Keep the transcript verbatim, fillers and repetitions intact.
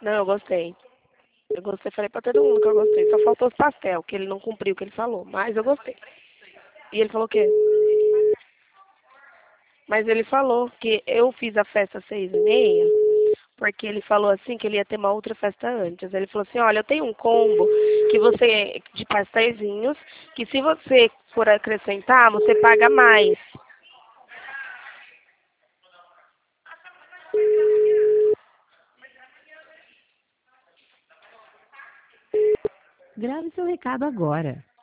Não, eu gostei. Eu gostei, falei pra todo mundo que eu gostei. Só faltou os pastel, que ele não cumpriu o que ele falou. Mas eu gostei. E ele falou o quê? Mas ele falou que eu fiz a festa às seis e meia, porque ele falou assim que ele ia ter uma outra festa antes. Ele falou assim, olha, eu tenho um combo que você de pastéisinhos, que se você for acrescentar, você paga mais. Grave seu recado agora.